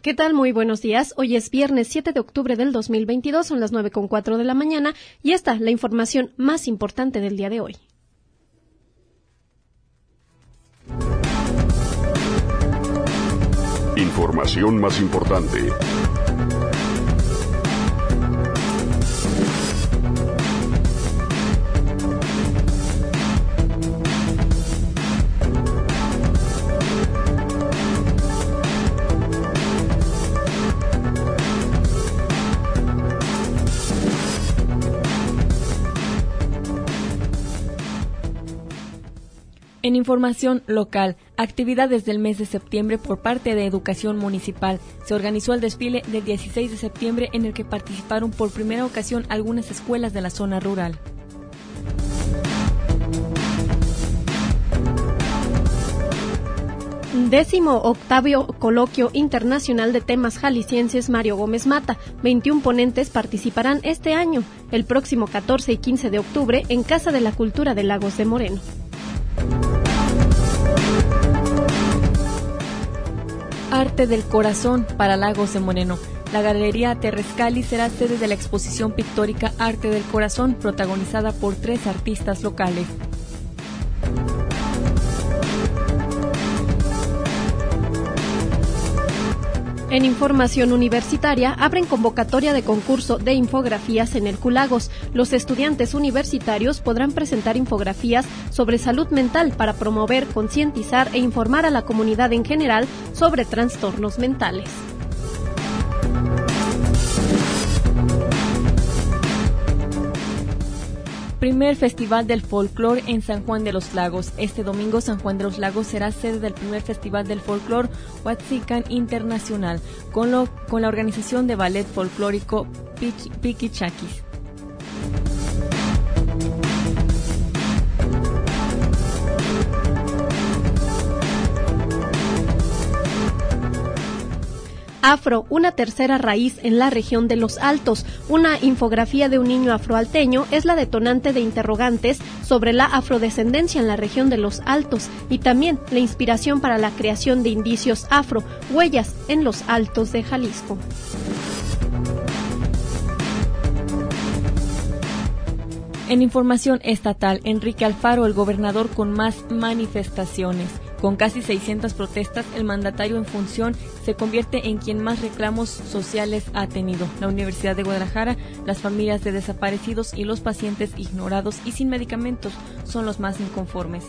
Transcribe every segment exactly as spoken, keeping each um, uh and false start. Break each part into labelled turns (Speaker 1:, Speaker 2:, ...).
Speaker 1: ¿Qué tal? Muy buenos días. Hoy es viernes siete de octubre del dos mil veintidós, son las nueve con cuatro de la mañana y esta la información más importante del día de hoy.
Speaker 2: Información más importante.
Speaker 3: En información local, actividades del mes de septiembre por parte de Educación Municipal. Se organizó el desfile del dieciséis de septiembre en el que participaron por primera ocasión algunas escuelas de la zona rural.
Speaker 1: Décimo octavo Coloquio Internacional de Temas Jaliscienses Mario Gómez Mata. veintiún ponentes participarán este año, el próximo catorce y quince de octubre, en Casa de la Cultura de Lagos de Moreno.
Speaker 3: Arte del Corazón para Lagos de Moreno. La Galería Terrescali será sede de la exposición pictórica Arte del Corazón, protagonizada por tres artistas locales.
Speaker 1: En información universitaria, abren convocatoria de concurso de infografías en el Culagos. Los estudiantes universitarios podrán presentar infografías sobre salud mental para promover, concientizar e informar a la comunidad en general sobre trastornos mentales.
Speaker 3: Primer Festival del Folclor en San Juan de los Lagos. Este domingo San Juan de los Lagos será sede del primer Festival del Folclor Huatzican Internacional, con, lo, con la organización de ballet folclórico Piquichaquis.
Speaker 1: Afro, una tercera raíz en la región de los Altos. Una infografía de un niño afroalteño es la detonante de interrogantes sobre la afrodescendencia en la región de los Altos y también la inspiración para la creación de indicios afro, huellas en los Altos de Jalisco.
Speaker 3: En información estatal, Enrique Alfaro, el gobernador con más manifestaciones. Con casi seiscientas protestas, el mandatario en función se convierte en quien más reclamos sociales ha tenido. La Universidad de Guadalajara, las familias de desaparecidos y los pacientes ignorados y sin medicamentos son los más inconformes.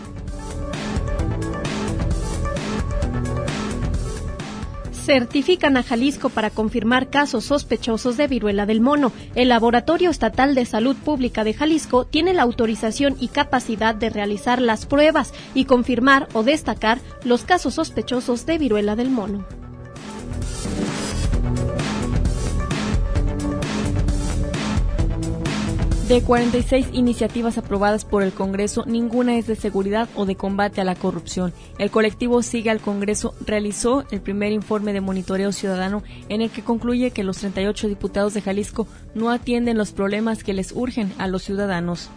Speaker 1: Certifican a Jalisco para confirmar casos sospechosos de viruela del mono. El Laboratorio Estatal de Salud Pública de Jalisco tiene la autorización y capacidad de realizar las pruebas y confirmar o destacar los casos sospechosos de viruela del mono.
Speaker 3: De cuarenta y seis iniciativas aprobadas por el Congreso, ninguna es de seguridad o de combate a la corrupción. El colectivo Sigue al Congreso realizó el primer informe de monitoreo ciudadano en el que concluye que los treinta y ocho diputados de Jalisco no atienden los problemas que les urgen a los ciudadanos.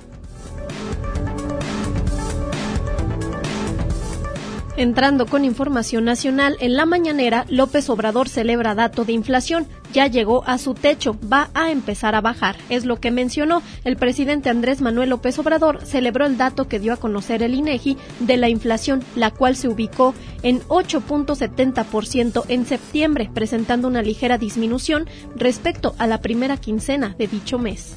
Speaker 1: Entrando con información nacional, en la mañanera, López Obrador celebra dato de inflación. Ya llegó a su techo, va a empezar a bajar. Es lo que mencionó el presidente Andrés Manuel López Obrador. Celebró el dato que dio a conocer el INEGI de la inflación, la cual se ubicó en ocho punto setenta por ciento en septiembre, presentando una ligera disminución respecto a la primera quincena de dicho mes.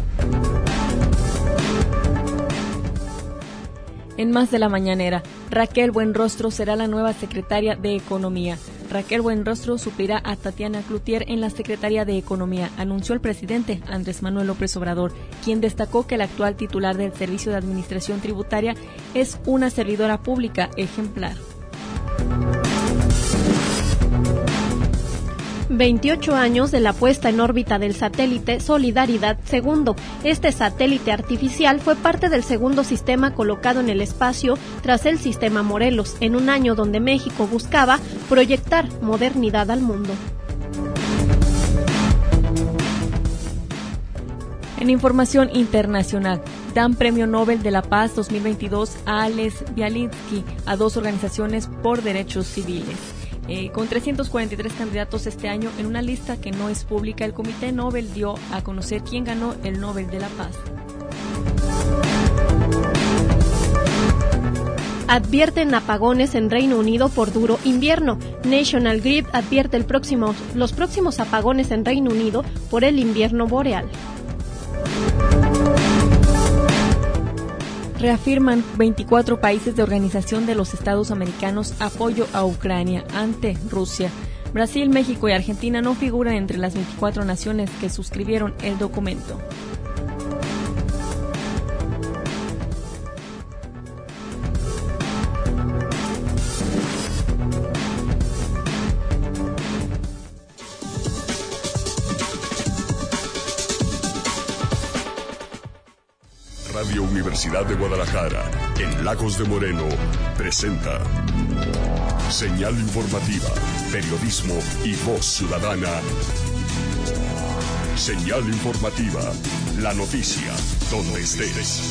Speaker 3: En más de la mañanera, Raquel Buenrostro será la nueva secretaria de Economía. Raquel Buenrostro suplirá a Tatiana Cloutier en la Secretaría de Economía, anunció el presidente Andrés Manuel López Obrador, quien destacó que el actual titular del Servicio de Administración Tributaria es una servidora pública ejemplar.
Speaker 1: veintiocho años de la puesta en órbita del satélite Solidaridad segundo. Este satélite artificial fue parte del segundo sistema colocado en el espacio tras el sistema Morelos, en un año donde México buscaba proyectar modernidad al mundo.
Speaker 3: En información internacional, dan Premio Nobel de la Paz dos mil veintidós a Ales Bialinsky a dos organizaciones por derechos civiles. Eh, con trescientos cuarenta y tres candidatos este año en una lista que no es pública, el Comité Nobel dio a conocer quién ganó el Nobel de la Paz.
Speaker 1: Advierten apagones en Reino Unido por duro invierno. National Grid advierte el próximo, los próximos apagones en Reino Unido por el invierno boreal.
Speaker 3: Reafirman veinticuatro países de Organización de los Estados Americanos apoyo a Ucrania ante Rusia. Brasil, México y Argentina no figuran entre las veinticuatro naciones que suscribieron el documento.
Speaker 2: Radio Universidad de Guadalajara, en Lagos de Moreno, presenta Señal Informativa, Periodismo y Voz Ciudadana. Señal Informativa, la noticia, donde estés.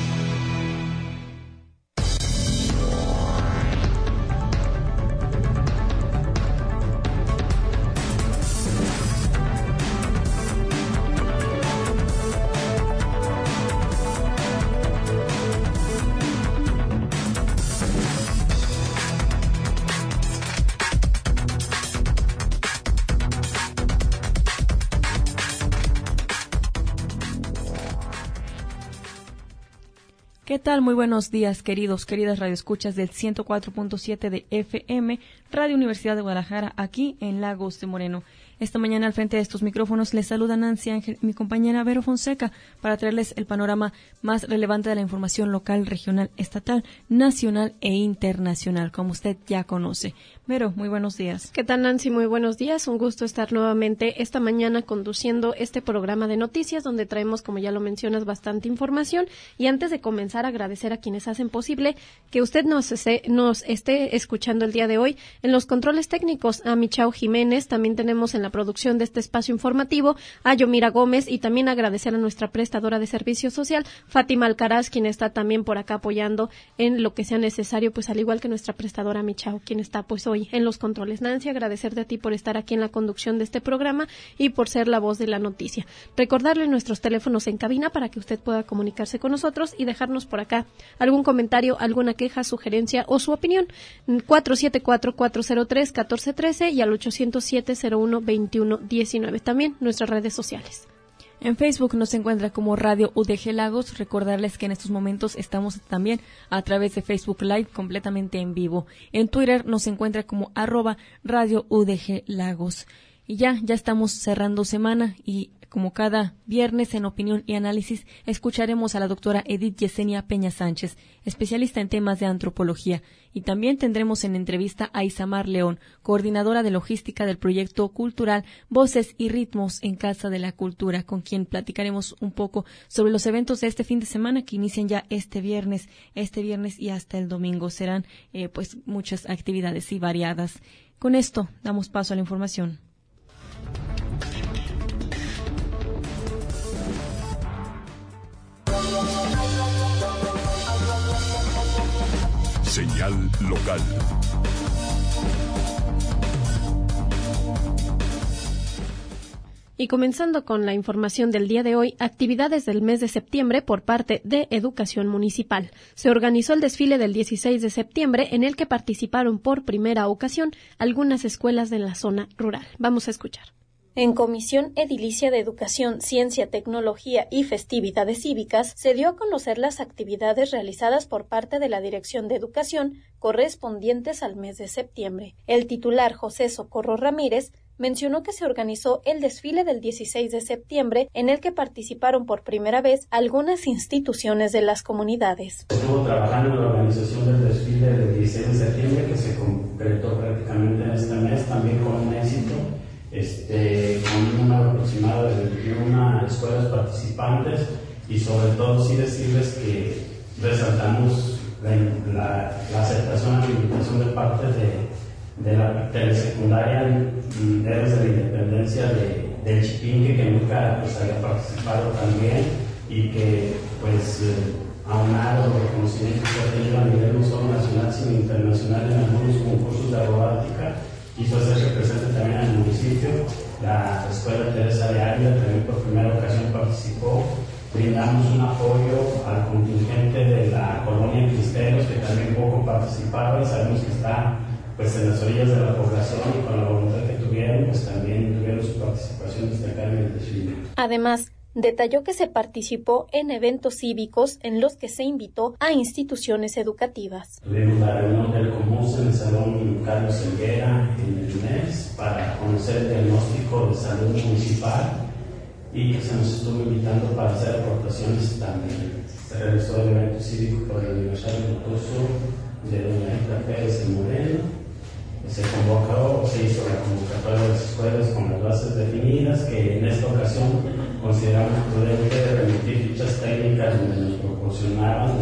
Speaker 3: ¿Qué tal? Muy buenos días, queridos, queridas radioescuchas del ciento cuatro punto siete de F M, Radio Universidad de Guadalajara, aquí en Lagos de Moreno. Esta mañana al frente de estos micrófonos les saluda Nancy Ángel y mi compañera Vero Fonseca para traerles el panorama más relevante de la información local, regional, estatal, nacional e internacional, como usted ya conoce. Vero, muy buenos días.
Speaker 1: ¿Qué tal, Nancy? Muy buenos días. Un gusto estar nuevamente esta mañana conduciendo este programa de noticias donde traemos, como ya lo mencionas, bastante información. Y antes de comenzar, agradecer a quienes hacen posible que usted nos esté, nos esté escuchando el día de hoy. En los controles técnicos, a Michao Jiménez, también tenemos en la producción de este espacio informativo a Yomira Gómez y también agradecer a nuestra prestadora de servicio social, Fátima Alcaraz, quien está también por acá apoyando en lo que sea necesario, pues al igual que nuestra prestadora Michao, quien está pues hoy en los controles. Nancy, agradecerte a ti por estar aquí en la conducción de este programa y por ser la voz de la noticia. Recordarle nuestros teléfonos en cabina para que usted pueda comunicarse con nosotros y dejarnos por acá algún comentario, alguna queja, sugerencia o su opinión. cuatro siete cuatro, cuatro cero tres, uno cuatro uno tres y al ochocientos siete, cero uno, veintiuno diecinueve. También nuestras redes sociales.
Speaker 3: En Facebook nos encuentra como Radio U D G Lagos. Recordarles que en estos momentos estamos también a través de Facebook Live completamente en vivo. En Twitter nos encuentra como arroba Radio U D G Lagos. Y ya, ya estamos cerrando semana y como cada viernes en Opinión y Análisis escucharemos a la doctora Edith Yesenia Peña Sánchez, especialista en temas de antropología, y también tendremos en entrevista a Isamar León, coordinadora de logística del proyecto cultural Voces y Ritmos en Casa de la Cultura, con quien platicaremos un poco sobre los eventos de este fin de semana que inician ya este viernes, este viernes y hasta el domingo. Serán eh, pues muchas actividades y variadas. Con esto damos paso a la información.
Speaker 2: Señal local.
Speaker 1: Y comenzando con la información del día de hoy, actividades del mes de septiembre por parte de Educación Municipal. Se organizó el desfile del dieciséis de septiembre en el que participaron por primera ocasión algunas escuelas de la zona rural. Vamos a escuchar. En Comisión Edilicia de Educación, Ciencia, Tecnología y Festividades Cívicas se dio a conocer las actividades realizadas por parte de la Dirección de Educación correspondientes al mes de septiembre. El titular José Socorro Ramírez mencionó que se organizó el desfile del dieciséis de septiembre en el que participaron por primera vez algunas instituciones de las comunidades.
Speaker 4: Estuvo trabajando en la organización del desfile del dieciséis de septiembre que se concretó prácticamente en este mes también con un éxito. Este, con un número aproximado de veintiuna escuelas participantes y sobre todo sí decirles que resaltamos la, la, la aceptación a la invitación de parte de, de la telesecundaria Héroes de la Independencia de, de Chipinque, que nunca pues, había participado también y que pues eh, aunado los reconocimientos que ha tenido a nivel no solo nacional sino internacional en algunos concursos de robótica, quiso hacerse presente también en el municipio. La Escuela Teresa de Ávila también por primera ocasión participó. Brindamos un apoyo al contingente de la colonia Cristeros, que también poco participaba, y sabemos que está pues en las orillas de la población, y con la voluntad que tuvieron, pues también tuvieron su participación destacada en el desfile.
Speaker 1: Además, detalló que se participó en eventos cívicos en los que se invitó a instituciones educativas.
Speaker 4: Tuvimos la reunión del COMUS en el Salón Carlos Helguera en el M E S para conocer el diagnóstico de salud municipal, y que se nos estuvo invitando para hacer aportaciones también. Se realizó el evento cívico por el aniversario luctuoso de doña Rita Pérez de Moreno. Se convocó, se hizo la convocatoria de las escuelas con las bases definidas, que en esta ocasión consideramos prudente remitir fichas técnicas donde nos proporcionaban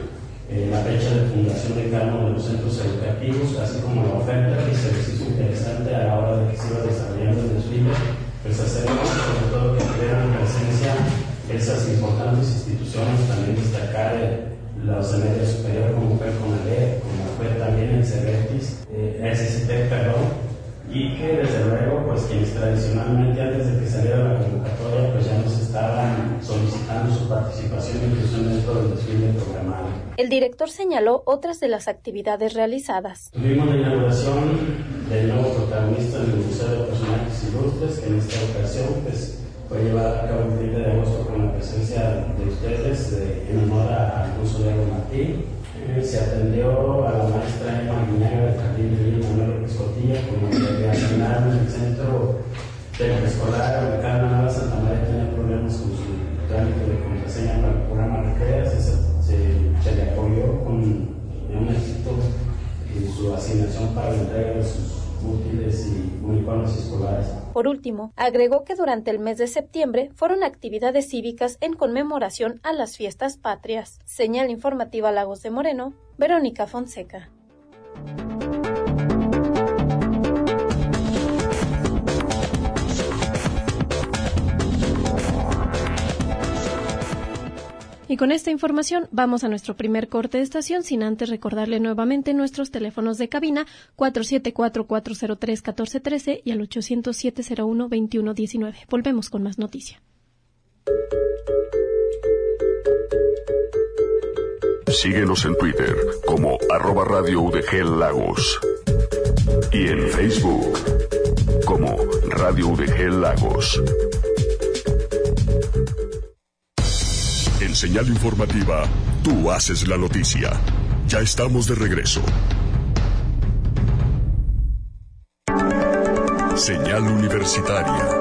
Speaker 4: eh, la fecha de fundación de cada uno de los centros educativos, así como la oferta que se les hizo interesante a la hora de que se iba desarrollando el desfile. Pues hacemos sobre todo que tuvieran presencia esas importantes instituciones, también destacar eh, los de medio superior como fue CONALEP, como fue también el CEBETIS, eh, S S T, perdón, y que desde luego pues quienes tradicionalmente antes de que saliera la convocatoria pues ya nos estaban solicitando su participación e inclusión dentro del desfile programado.
Speaker 1: El director señaló otras de las actividades realizadas.
Speaker 4: Tuvimos la inauguración del nuevo protagonista del Museo de Personajes Ilustres, que en esta ocasión pues fue llevada a cabo el treinta de agosto con la presencia de ustedes de, en honor a Alfonso Diego Martín. Eh, se atendió a la maestra Emma Guinaga del Jardín de Niños Manuel López Cotilla, como le asignaron en el centro de preescolar ubicado en Nueva Santa María. Tenía problemas con su trámite de contraseña para el programa Recreas, se, se, se le apoyó con un éxito en su asignación para la entrega de sus útiles y uniformes escolares.
Speaker 1: Por último, agregó que durante el mes de septiembre fueron actividades cívicas en conmemoración a las fiestas patrias. Señal informativa Lagos de Moreno, Verónica Fonseca. Y con esta información vamos a nuestro primer corte de estación, sin antes recordarle nuevamente nuestros teléfonos de cabina cuatro siete cuatro, cuatro cero tres, uno cuatro uno tres y al ochocientos, siete cero uno, veintiuno diecinueve. Volvemos con más noticia.
Speaker 2: Síguenos en Twitter como arroba Radio U D G Lagos y en Facebook como Radio U D G Lagos. En Señal Informativa, tú haces la noticia. Ya estamos de regreso. Señal Universitaria.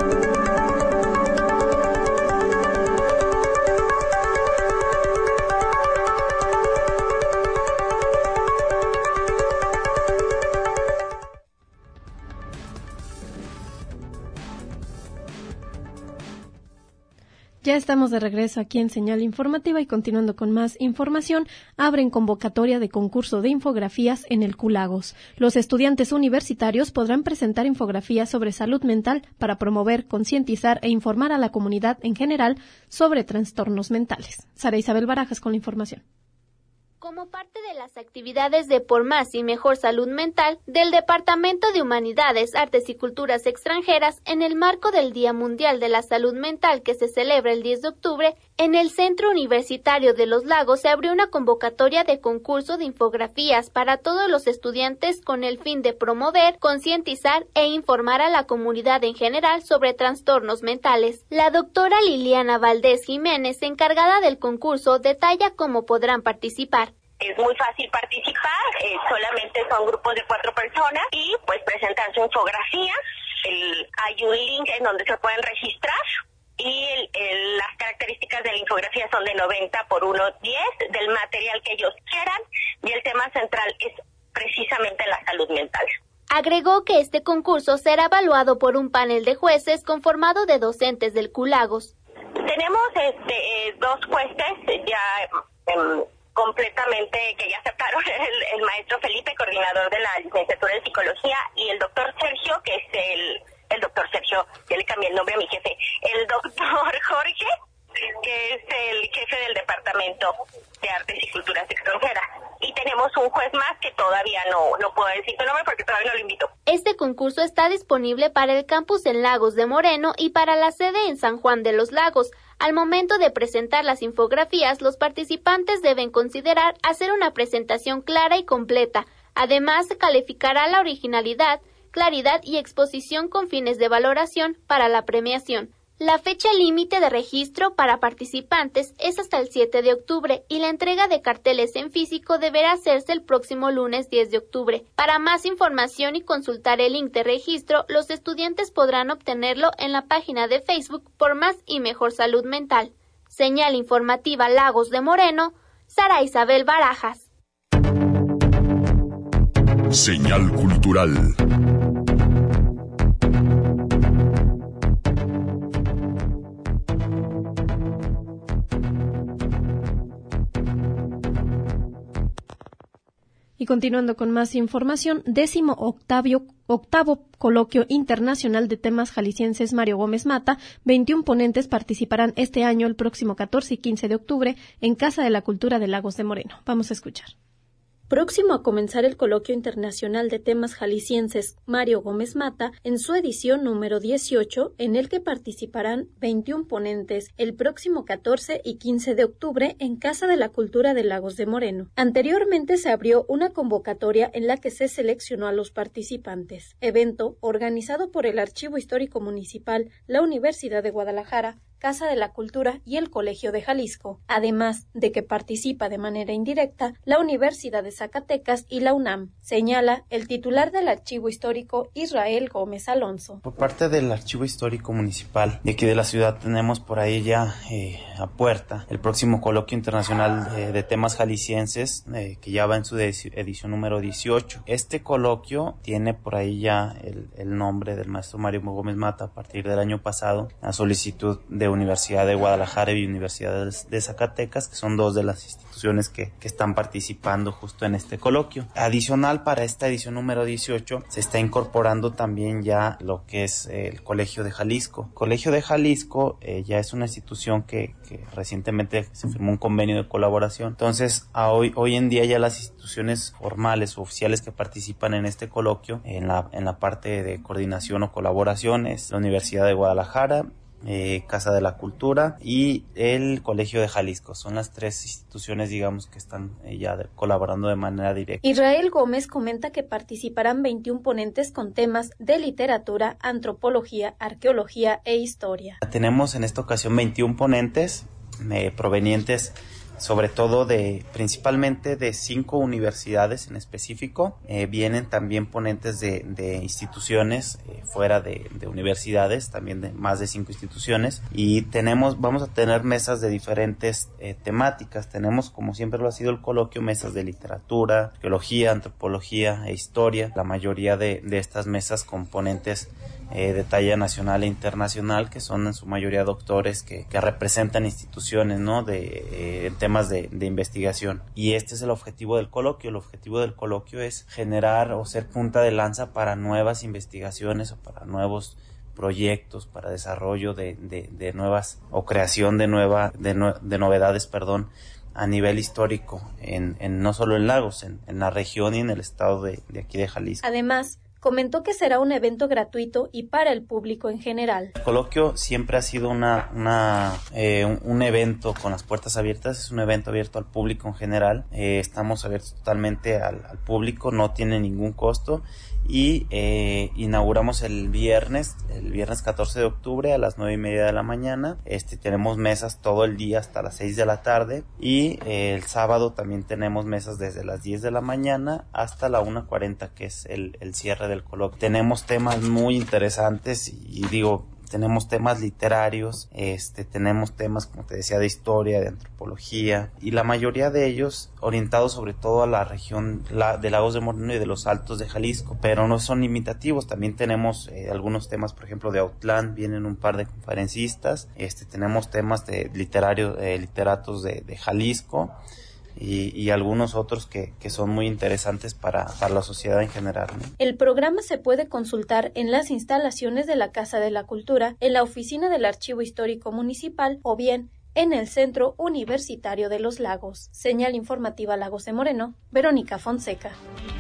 Speaker 1: Ya estamos de regreso aquí en Señal Informativa y continuando con más información, abren convocatoria de concurso de infografías en el Q Lagos. Los estudiantes universitarios podrán presentar infografías sobre salud mental para promover, concientizar e informar a la comunidad en general sobre trastornos mentales. Sara Isabel Barajas con la información.
Speaker 5: Como parte de las actividades de Por Más y Mejor Salud Mental del Departamento de Humanidades, Artes y Culturas Extranjeras, en el marco del Día Mundial de la Salud Mental que se celebra el diez de octubre, en el Centro Universitario de Los Lagos se abrió una convocatoria de concurso de infografías para todos los estudiantes con el fin de promover, concientizar e informar a la comunidad en general sobre trastornos mentales. La doctora Liliana Valdés Jiménez, encargada del concurso, detalla cómo podrán participar.
Speaker 6: Es muy fácil participar, eh, solamente son grupos de cuatro personas y pues presentan su infografía. El, hay un link en donde se pueden registrar y el, el, las características de la infografía son de noventa por ciento diez del material que ellos quieran y el tema central es precisamente la salud mental.
Speaker 5: Agregó que este concurso será evaluado por un panel de jueces conformado de docentes del Q Lagos.
Speaker 6: Tenemos este, eh, dos jueces ya eh, completamente que ya aceptaron, el, el maestro Felipe, coordinador de la licenciatura en psicología, y el doctor Sergio, que es el, el doctor Sergio, ya le cambié el nombre a mi jefe, el doctor Jorge, que es el jefe del Departamento de Artes y Culturas Extranjeras. Y tenemos un juez más que todavía no, no puedo decir su nombre porque todavía no lo invito.
Speaker 5: Este concurso está disponible para el campus en Lagos de Moreno y para la sede en San Juan de los Lagos. Al momento de presentar las infografías, los participantes deben considerar hacer una presentación clara y completa. Además, se calificará la originalidad, claridad y exposición con fines de valoración para la premiación. La fecha límite de registro para participantes es hasta el siete de octubre y la entrega de carteles en físico deberá hacerse el próximo lunes diez de octubre. Para más información y consultar el link de registro, los estudiantes podrán obtenerlo en la página de Facebook por Más y Mejor Salud Mental. Señal informativa Lagos de Moreno, Sara Isabel Barajas.
Speaker 2: Señal cultural.
Speaker 1: Y continuando con más información, décimo octavio, octavo Coloquio Internacional de Temas Jaliscienses Mario Gómez Mata, veintiún ponentes participarán este año el próximo catorce y quince de octubre en Casa de la Cultura de Lagos de Moreno. Vamos a escuchar. Próximo a comenzar el Coloquio Internacional de Temas Jaliscienses Mario Gómez Mata en su edición número dieciocho, en el que participarán veintiún ponentes el próximo catorce y quince de octubre en Casa de la Cultura de Lagos de Moreno. Anteriormente se abrió una convocatoria en la que se seleccionó a los participantes, evento organizado por el Archivo Histórico Municipal, la Universidad de Guadalajara, Casa de la Cultura y el Colegio de Jalisco, además de que participa de manera indirecta la Universidad de Zacatecas y la UNAM, señala el titular del Archivo Histórico Israel Gómez Alonso.
Speaker 7: Por parte del Archivo Histórico Municipal de aquí de la ciudad tenemos por ahí ya eh, a puerta el próximo Coloquio Internacional eh, de Temas Jaliscienses eh, que ya va en su edición número dieciocho. Este coloquio tiene por ahí ya el, el nombre del maestro Mario Gómez Mata a partir del año pasado, a solicitud de Universidad de Guadalajara y Universidad de Zacatecas, que son dos de las instituciones que, que están participando justo en este coloquio. Adicional, para esta edición número dieciocho se está incorporando también ya lo que es el Colegio de Jalisco. Colegio de Jalisco eh, ya es una institución que, que recientemente se firmó un convenio de colaboración. Entonces, a hoy, hoy en día ya las instituciones formales o oficiales que participan en este coloquio, en la, en la parte de coordinación o colaboración, es la Universidad de Guadalajara, Eh, Casa de la Cultura y el Colegio de Jalisco. Son las tres instituciones, digamos, que están eh, ya de, colaborando de manera directa.
Speaker 1: Israel Gómez comenta que participarán veintiún ponentes con temas de literatura, antropología, arqueología e historia.
Speaker 7: Tenemos en esta ocasión veintiún ponentes eh, provenientes sobre todo de, principalmente de cinco universidades en específico. Eh, vienen también ponentes de, de instituciones eh, fuera de, de universidades, también de más de cinco instituciones, y tenemos, vamos a tener mesas de diferentes eh, temáticas. Tenemos, como siempre lo ha sido el coloquio, mesas de literatura, arqueología, antropología e historia. La mayoría de, de estas mesas con ponentes Eh, de talla nacional e internacional, que son en su mayoría doctores que, que representan instituciones, ¿no? de eh, temas de, de investigación. Y este es el objetivo del coloquio. El objetivo del coloquio es generar o ser punta de lanza para nuevas investigaciones o para nuevos proyectos, para desarrollo de, de, de nuevas o creación de nueva de, no, de novedades, perdón, a nivel histórico, en, en no solo en Lagos, en, en la región y en el estado de, de aquí de Jalisco.
Speaker 1: Además, comentó que será un evento gratuito y para el público en general.
Speaker 7: El coloquio siempre ha sido una, una eh, un, un evento con las puertas abiertas, es un evento abierto al público en general. Eh, estamos abiertos totalmente al, al público, no tiene ningún costo, y eh, inauguramos el viernes, el viernes catorce de octubre a las nueve y media de la mañana. Este, tenemos mesas todo el día hasta las seis de la tarde, y eh, el sábado también tenemos mesas desde las diez de la mañana hasta la una cuarenta, que es el, el cierre del coloquio. Tenemos temas muy interesantes y, y digo, tenemos temas literarios, este, tenemos temas, como te decía, de historia, de antropología, y la mayoría de ellos orientados sobre todo a la región la, de Lagos de Moreno y de los Altos de Jalisco, pero no son limitativos. También tenemos eh, algunos temas, por ejemplo, de Autlán, vienen un par de conferencistas, este, tenemos temas de literarios, eh, literatos de, de Jalisco, Y, y algunos otros que, que son muy interesantes para, para la sociedad en general, ¿no?
Speaker 1: El programa se puede consultar en las instalaciones de la Casa de la Cultura, en la oficina del Archivo Histórico Municipal o bien en el Centro Universitario de los Lagos. Señal informativa Lagos de Moreno, Verónica Fonseca.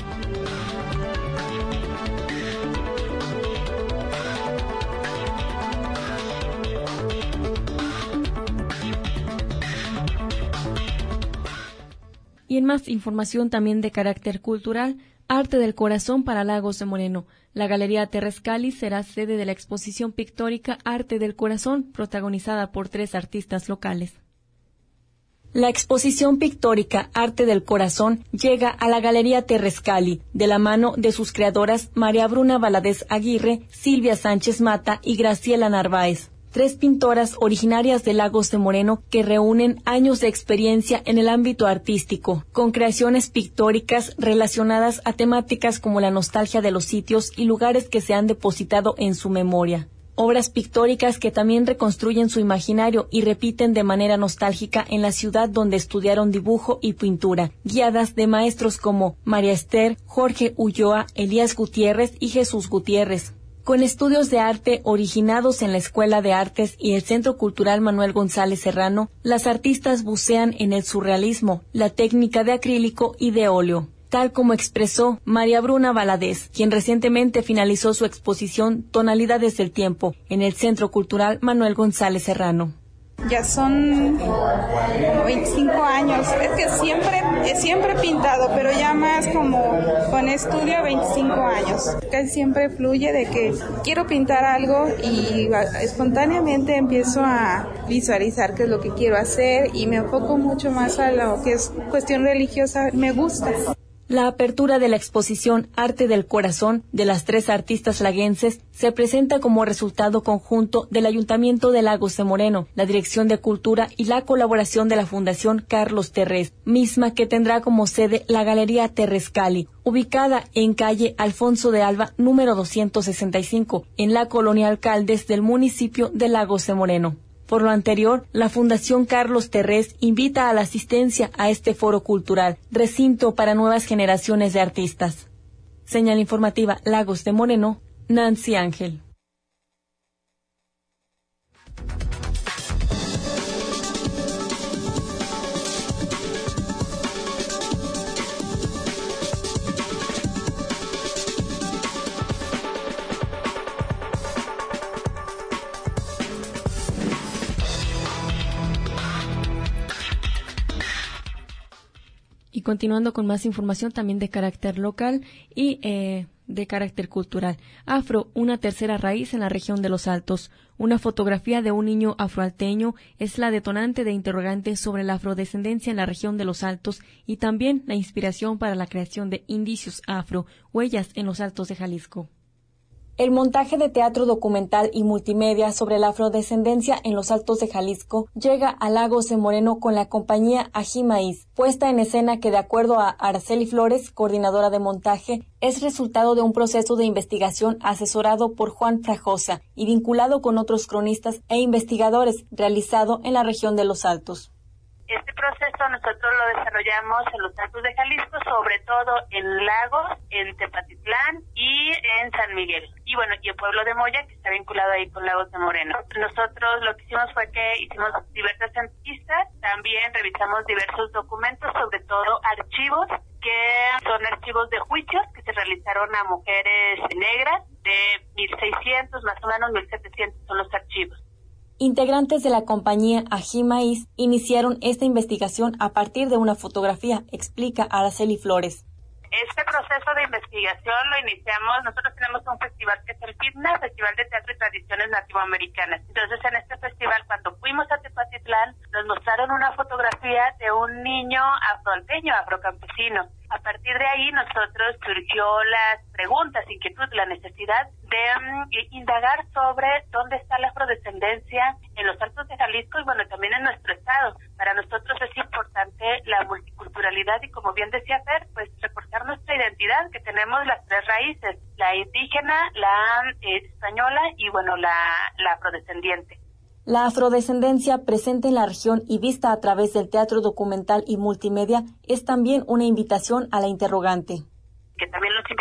Speaker 3: Y en más información también de carácter cultural, Arte del Corazón para Lagos de Moreno. La Galería Terrescali será sede de la exposición pictórica Arte del Corazón, protagonizada por tres artistas locales. La exposición pictórica Arte del Corazón llega a la Galería Terrescali, de la mano de sus creadoras María Bruna Valadez Aguirre, Silvia Sánchez Mata y Graciela Narváez. Tres pintoras originarias de Lagos de Moreno que reúnen años de experiencia en el ámbito artístico, con creaciones pictóricas relacionadas a temáticas como la nostalgia de los sitios y lugares que se han depositado en su memoria. Obras pictóricas que también reconstruyen su imaginario y repiten de manera nostálgica en la ciudad donde estudiaron dibujo y pintura, guiadas de maestros como María Esther, Jorge Ulloa, Elías Gutiérrez y Jesús Gutiérrez. Con estudios de arte originados en la Escuela de Artes y el Centro Cultural Manuel González Serrano, las artistas bucean en el surrealismo, la técnica de acrílico y de óleo, tal como expresó María Bruna Valadez, quien recientemente finalizó su exposición Tonalidades del Tiempo en el Centro Cultural Manuel González Serrano.
Speaker 8: Ya son como veinticinco años, es que siempre, siempre he pintado, pero ya más como con estudio veinticinco años. Casi siempre fluye de que quiero pintar algo y espontáneamente empiezo a visualizar qué es lo que quiero hacer y me enfoco mucho más a lo que es cuestión religiosa, me gusta.
Speaker 3: La apertura de la exposición Arte del Corazón de las tres artistas laguenses se presenta como resultado conjunto del Ayuntamiento de Lagos de Moreno, la Dirección de Cultura y la colaboración de la Fundación Carlos Terrés, misma que tendrá como sede la Galería Terrescali, ubicada en calle Alfonso de Alba, número doscientos sesenta y cinco, en la colonia Alcaldes del municipio de Lagos de Moreno. Por lo anterior, la Fundación Carlos Terrés invita a la asistencia a este foro cultural, recinto para nuevas generaciones de artistas. Señal informativa Lagos de Moreno, Nancy Ángel. Y continuando con más información también de carácter local y eh, de carácter cultural. Afro, una tercera raíz en la región de los Altos. Una fotografía de un niño afroalteño es la detonante de interrogantes sobre la afrodescendencia en la región de los Altos y también la inspiración para la creación de indicios afro, huellas en los Altos de Jalisco. El montaje de teatro documental y multimedia sobre la afrodescendencia en los Altos de Jalisco llega a Lagos de Moreno con la compañía Ají Maíz, puesta en escena que, de acuerdo a Araceli Flores, coordinadora de montaje, es resultado de un proceso de investigación asesorado por Juan Frajosa y vinculado con otros cronistas e investigadores, realizado en la región de los Altos.
Speaker 6: Este proceso nosotros lo desarrollamos en los Altos de Jalisco, sobre todo en Lagos, en Tepatitlán y en San Miguel. Y bueno, y el pueblo de Moya, que está vinculado ahí con Lagos de Moreno. Nosotros lo que hicimos fue que hicimos diversas entrevistas, también revisamos diversos documentos, sobre todo archivos, que son archivos de juicios que se realizaron a mujeres negras de mil seiscientos, más o menos mil setecientos son los archivos.
Speaker 3: Integrantes de la compañía Ají Maíz iniciaron esta investigación a partir de una fotografía, explica Araceli Flores.
Speaker 6: Este proceso de investigación lo iniciamos, nosotros tenemos un festival que es el FITNA, Festival de Teatro y Tradiciones Nativoamericanas. Entonces, en este festival, cuando fuimos a Tepatitlán, nos mostraron una fotografía de un niño afroalteño, afrocampesino. A partir de ahí, nosotros surgió las preguntas, inquietud, la necesidad de um, indagar sobre dónde está la afrodescendencia en los Altos de Jalisco y, bueno, también en nuestro estado. Para nosotros es importante la multiculturalidad y, como bien decía Fer, pues reforzar nuestra identidad, que tenemos las tres raíces, la indígena, la eh, española y, bueno, la, la afrodescendiente.
Speaker 3: La afrodescendencia presente en la región y vista a través del teatro documental y multimedia es también una invitación a la interrogante.
Speaker 6: Que también los invitamos a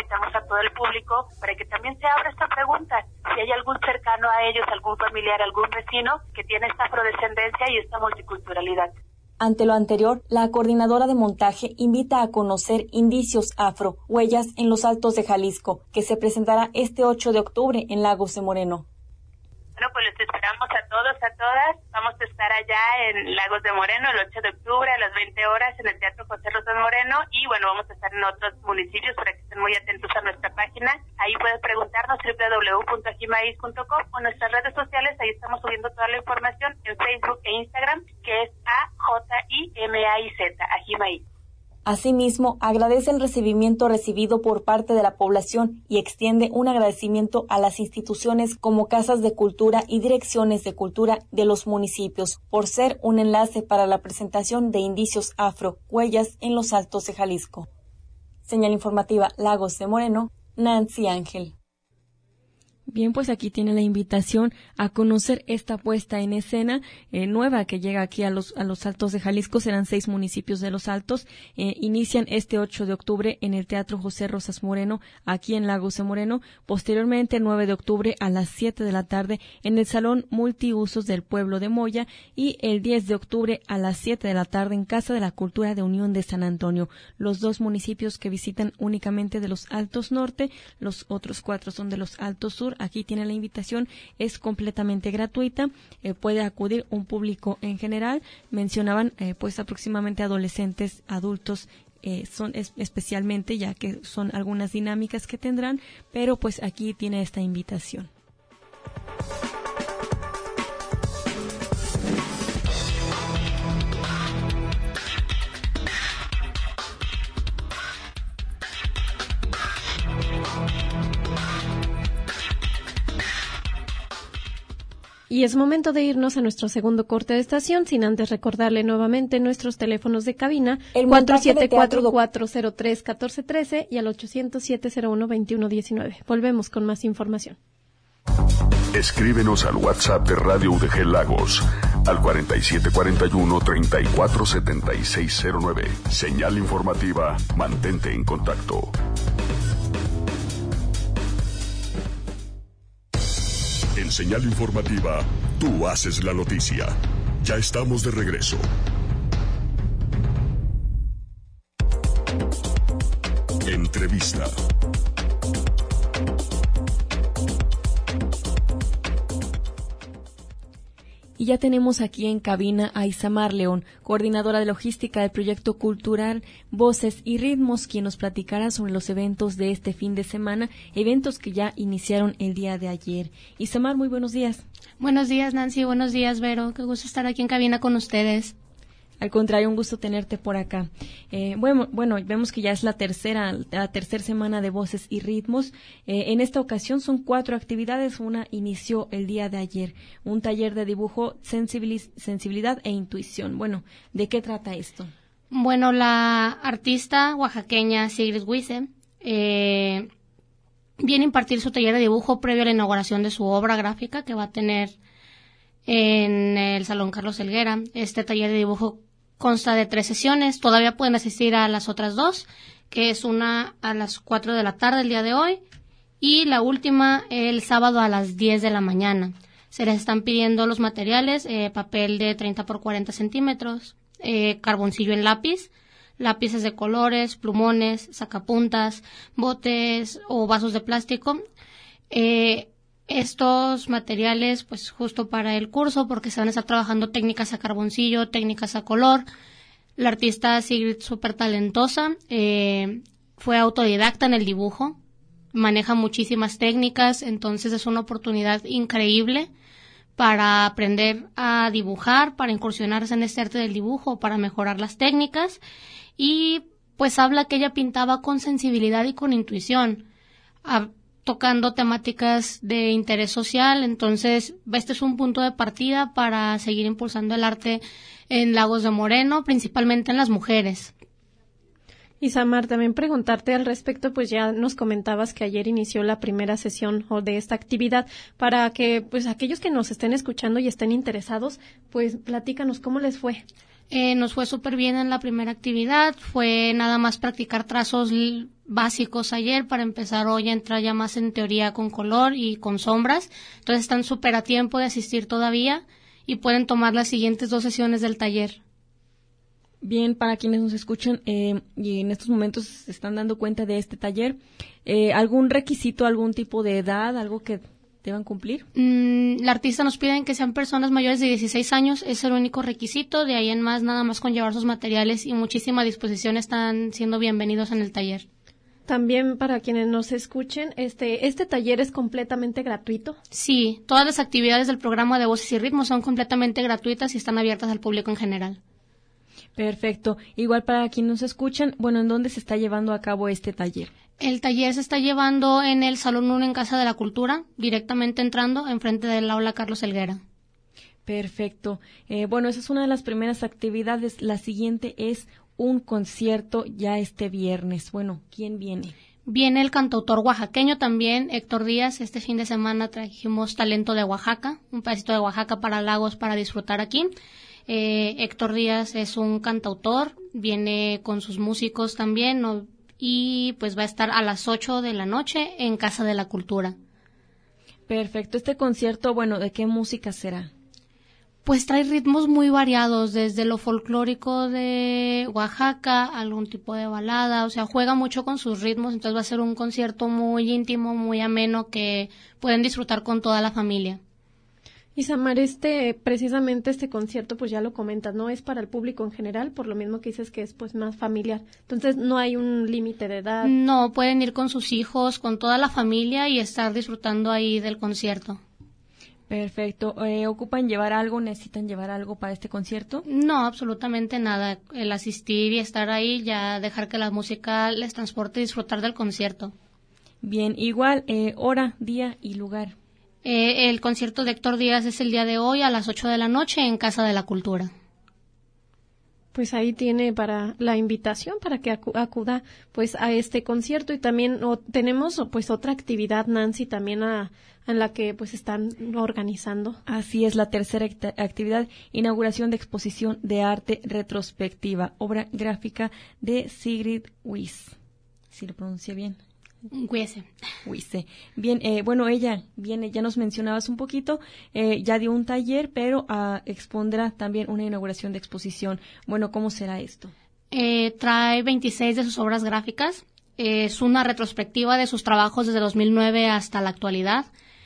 Speaker 9: todo el público, para que también se abra esta pregunta. Si hay algún cercano a ellos, algún familiar, algún vecino que tiene esta afrodescendencia y esta multiculturalidad.
Speaker 3: Ante lo anterior, la coordinadora de montaje invita a conocer Indicios Afro, Huellas en los Altos de Jalisco, que se presentará este ocho de octubre en Lagos de Moreno.
Speaker 9: Bueno, pues les esperamos a todos, a todas. Vamos a estar allá en Lagos de Moreno el ocho de octubre a las veinte horas en el Teatro José Rosas Moreno y bueno, vamos a estar en otros municipios para que estén muy atentos a nuestra página. Ahí pueden preguntarnos doble u doble u doble u punto ajimaíz punto com o nuestras redes sociales, ahí estamos subiendo toda la información en Facebook e Instagram, que es A J I M A I Z, Ajimaíz.
Speaker 3: Asimismo, agradece el recibimiento recibido por parte de la población y extiende un agradecimiento a las instituciones como casas de cultura y direcciones de cultura de los municipios por ser un enlace para la presentación de Indicios Afro, Huellas en los Altos de Jalisco. Señal informativa Lagos de Moreno, Nancy Ángel. Bien, pues aquí tiene la invitación a conocer esta puesta en escena eh, nueva que llega aquí a los a los Altos de Jalisco. Serán seis municipios de los Altos. Eh, inician este ocho de octubre en el Teatro José Rosas Moreno, aquí en Lagos de Moreno. Posteriormente, el nueve de octubre a las siete de la tarde en el Salón Multiusos del Pueblo de Moya y el diez de octubre a las siete de la tarde en Casa de la Cultura de Unión de San Antonio. Los dos municipios que visitan únicamente de los Altos Norte, los otros cuatro son de los Altos Sur. Aquí tiene la invitación, es completamente gratuita, eh, puede acudir un público en general. Mencionaban eh, pues aproximadamente adolescentes, adultos, eh, son es, especialmente, ya que son algunas dinámicas que tendrán, pero pues aquí tiene esta invitación.
Speaker 1: Y es momento de irnos a nuestro segundo corte de estación, sin antes recordarle nuevamente nuestros teléfonos de cabina, el cuatro siete cuatro, cuatro cero tres, uno cuatro uno tres y al ochocientos, siete cero uno, veintiuno diecinueve. Volvemos con más información.
Speaker 2: Escríbenos al WhatsApp de Radio U D G Lagos al cuarenta y siete cuarenta y uno, treinta y cuatro setenta y seis cero nueve. Señal informativa, mantente en contacto. En Señal Informativa, tú haces la noticia. Ya estamos de regreso. Entrevista.
Speaker 3: Y ya tenemos aquí en cabina a Isamar León, coordinadora de logística del proyecto cultural Voces y Ritmos, quien nos platicará sobre los eventos de este fin de semana, eventos que ya iniciaron el día de ayer. Isamar, muy buenos días.
Speaker 10: Buenos días, Nancy. Buenos días, Vero. Qué gusto estar aquí en cabina con ustedes.
Speaker 3: Al contrario, un gusto tenerte por acá. Eh, bueno, bueno, vemos que ya es la tercera, la tercera semana de Voces y Ritmos. Eh, en esta ocasión son cuatro actividades. Una inició el día de ayer, un taller de dibujo, sensibiliz- sensibilidad e intuición. Bueno, ¿de qué trata esto?
Speaker 10: Bueno, la artista oaxaqueña Sigrid Wiese eh, viene a impartir su taller de dibujo previo a la inauguración de su obra gráfica que va a tener en el Salón Carlos Helguera. Este taller de dibujo consta de tres sesiones, todavía pueden asistir a las otras dos, que es una a las cuatro de la tarde el día de hoy y la última el sábado a las diez de la mañana. Se les están pidiendo los materiales, eh, papel de treinta por cuarenta centímetros, eh, carboncillo en lápiz, lápices de colores, plumones, sacapuntas, botes o vasos de plástico. Eh, Estos materiales, pues justo para el curso, porque se van a estar trabajando técnicas a carboncillo, técnicas a color. La artista Sigrid, súper talentosa, eh, fue autodidacta en el dibujo, maneja muchísimas técnicas, entonces es una oportunidad increíble para aprender a dibujar, para incursionarse en este arte del dibujo, para mejorar las técnicas. Y pues habla que ella pintaba con sensibilidad y con intuición, a, tocando temáticas de interés social. Entonces este es un punto de partida para seguir impulsando el arte en Lagos de Moreno, principalmente en las mujeres.
Speaker 1: Isamar, también preguntarte al respecto, pues ya nos comentabas que ayer inició la primera sesión o de esta actividad, para que pues aquellos que nos estén escuchando y estén interesados, pues platícanos cómo les fue.
Speaker 10: Eh, nos fue súper bien en la primera actividad, fue nada más practicar trazos básicos ayer para empezar hoy a entrar ya más en teoría con color y con sombras. Entonces están súper a tiempo de asistir todavía y pueden tomar las siguientes dos sesiones del taller.
Speaker 3: Bien, para quienes nos escuchan eh, y en estos momentos se están dando cuenta de este taller, eh, ¿algún requisito, algún tipo de edad, algo que deban cumplir?
Speaker 10: Mm, la artista nos piden que sean personas mayores de dieciséis años, es el único requisito. De ahí en más, nada más con llevar sus materiales y muchísima disposición están siendo bienvenidos en el taller.
Speaker 1: También para quienes nos escuchen, este este taller es completamente gratuito.
Speaker 10: Sí, todas las actividades del programa de Voces y Ritmos son completamente gratuitas y están abiertas al público en general.
Speaker 3: Perfecto. Igual para quienes nos escuchan, bueno, ¿en dónde se está llevando a cabo este taller?
Speaker 10: El taller se está llevando en el Salón uno en Casa de la Cultura, directamente entrando enfrente del aula Carlos Helguera.
Speaker 3: Perfecto. Eh, bueno, esa es una de las primeras actividades. La siguiente es un concierto ya este viernes. Bueno, ¿quién viene?
Speaker 10: Viene el cantautor oaxaqueño también, Héctor Díaz. Este fin de semana trajimos talento de Oaxaca, un pedacito de Oaxaca para Lagos para disfrutar aquí. Eh, Héctor Díaz es un cantautor, viene con sus músicos también, ¿no? Y pues va a estar a las ocho de la noche en Casa de la Cultura.
Speaker 3: Perfecto. Este concierto, bueno, ¿de qué música será?
Speaker 10: Pues trae ritmos muy variados, desde lo folclórico de Oaxaca, algún tipo de balada, o sea, juega mucho con sus ritmos, entonces va a ser un concierto muy íntimo, muy ameno, que pueden disfrutar con toda la familia.
Speaker 1: Isamar, este, precisamente este concierto, pues ya lo comentas, no es para el público en general, por lo mismo que dices que es pues más familiar. Entonces no hay un límite de edad.
Speaker 10: No, pueden ir con sus hijos, con toda la familia y estar disfrutando ahí del concierto.
Speaker 3: Perfecto. Eh, ¿Ocupan llevar algo? ¿Necesitan llevar algo para este concierto?
Speaker 10: No, absolutamente nada. El asistir y estar ahí, ya dejar que la música les transporte y disfrutar del concierto.
Speaker 3: Bien, igual, eh, hora, día y lugar.
Speaker 10: Eh, el concierto de Héctor Díaz es el día de hoy a las ocho de la noche en Casa de la Cultura.
Speaker 1: Pues ahí tiene para la invitación para que acu- acuda pues a este concierto. Y también o, tenemos pues otra actividad, Nancy, también a, en la que pues están organizando.
Speaker 3: Así es, la tercera act- actividad, inauguración de exposición de arte retrospectiva, obra gráfica de Sigrid Weiss. Si lo pronuncié bien.
Speaker 10: Wiese.
Speaker 3: Wiese. Bien, eh, bueno, ella viene, ya nos mencionabas un poquito, eh, ya dio un taller, pero uh, expondrá también una inauguración de exposición. Bueno, ¿cómo será esto?
Speaker 10: Eh, trae veintiséis de sus obras gráficas. Eh, es una retrospectiva de sus trabajos desde dos mil nueve hasta la actualidad.